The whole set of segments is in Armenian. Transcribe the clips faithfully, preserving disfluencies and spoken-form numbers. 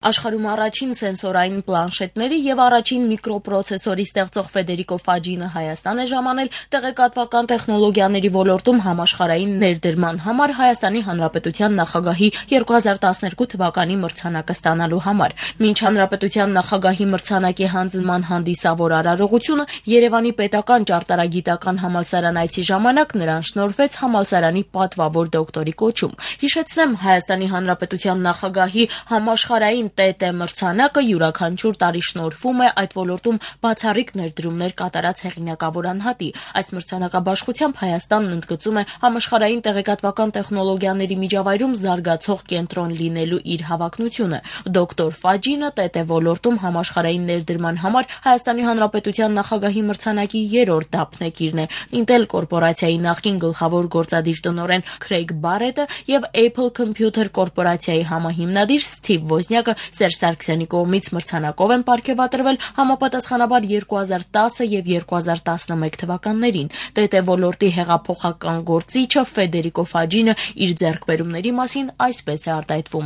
Աշխարհում առաջին սենսորային պլանշետների եւ առաջին միկրոպրոցեսորի ստեղծող Ֆեդերիկո Ֆաջինը Հայաստան է ժամանել տեղեկատվական տեխնոլոգիաների ոլորտում համաշխարհային ներդրման համար Հայաստանի Հանրապետության նախագահի երկու հազար տասներկու թվականի մրցանակը ստանալու համար։ Մինչ Հանրապետության նախագահի մրցանակի հանձնման հանդիսավոր արարողությունը Երևանի պետական ճարտարագիտական համալսարան այցի ժամանակ նրան շնորհվեց համալսարանի պատվավոր դոկտորի կոչում։ Հիշեցնեմ, Հայաստանի Հանրապետության նախագահի համաշխարհային ՏՏ մրցանակը յուրաքանչյուր տարի շնորհվում է այդ ոլորտում բացառիկ ներդրումներ կատարած հեղինակավոր անհատի։ Այս մրցանակաբաշխությամբ Հայաստանն ընդգծում է համաշխարհային տեղեկատվական տեխնոլոգիաների միջավայրում զարգացող կենտրոն լինելու իր հավակնությունը։ Դոկտոր Ֆաջինը ՏՏ ոլորտում համաշխարհային ներդրման համար Հայաստանի Հանրապետության նախագահի մրցանակի երրորդ դափնեկիրն է։ Intel կորպորացիայի նախկին գլխավոր գործադիր տնօրեն Քրեյգ Բարետը եւ Apple Computer կորպորացիայի համահիմնադիր Սթիվ Ոզնյակը Սերժ Սարգսյանի կողմից մրցանակով են պարգևատրվել համապատասխանաբար երկու հազար տասը եւ երկու հազար տասնմեկ թվականներին։ ՏՏ ոլորտի հեղափոխական գործիչը Ֆեդերիկո Ֆաջինը իր ձեռքբերումների մասին այսպես է արտահայտվում.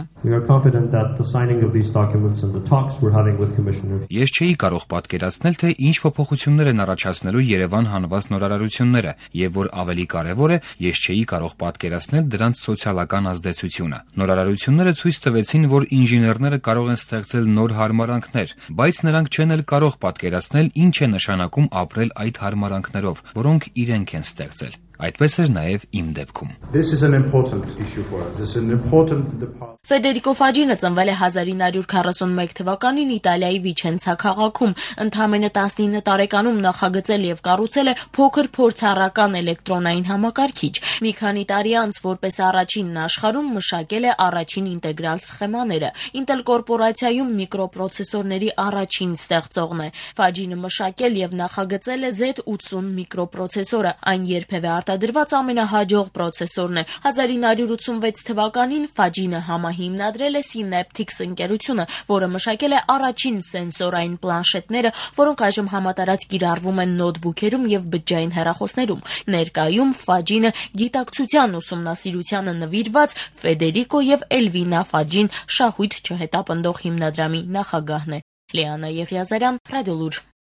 Ես չէի կարող պատկերացնել, թե ինչ փոփոխություններ են առաջացնելու Երևան հանված նորարարությունները, եւ որ ավելի կարեւոր է, ես չէի կարող պատկերացնել դրանց սոցիալական ազդեցությունը։ Նորարարությունները ցույց տվեցին, որ ինժեներները կարող են ստեղծել նոր հարմարանքներ, բայց նրանք չեն էլ կարող պատկերացնել ինչ է նշանակում ապրել այդ հարմարանքներով, որոնք իրենք են ստեղծել։ Այդպես էր նաև իմ դեպքում։ Ֆեդերիկո Ֆաջինը ծնվել է հազար ինը հարյուր քառասունմեկ թվականին Իտալիայի Վիչենցա քաղաքում։ Ընդամենը տասնինը տարեկանում նախագծել եւ կառուցել է փոքր փորձառական էլեկտրոնային համակարգիչ։ Մի քանի տարի անց որպես առաջինն աշխարհում մշակել է առաջին ինտեգրալ սխեմաները։ Intel կորպորացիայում միկրոպրոցեսորների առաջին ստեղծողն է։ Ֆաջինը մշակել եւ նախագծել է զեդ ութսուն միկրոպրոցեսորը, այն երբևէ արտադրված ամենահաջող պրոցեսորն է։ հազար ինը հարյուր ութսունվեց թվականին Ֆաջինը համահիմնադրել է Synaptics ընկերությունը, որը մշակել է առաջին սենսորային պլանշետները, որոնք այժմ համատարած կիրառվում են նոթբուքերում եւ բջջային հեռախոսներում։ Ներկայում Ֆաջինը գիտակցության ուսումնասիրությանը նվիրված Ֆեդերիկո եւ Էլվինա Ֆաջին շահույթ չհետապնդող հիմնադրամի նախագահն է։ Լիանա Եղիազարյան, Ռադիոլուր։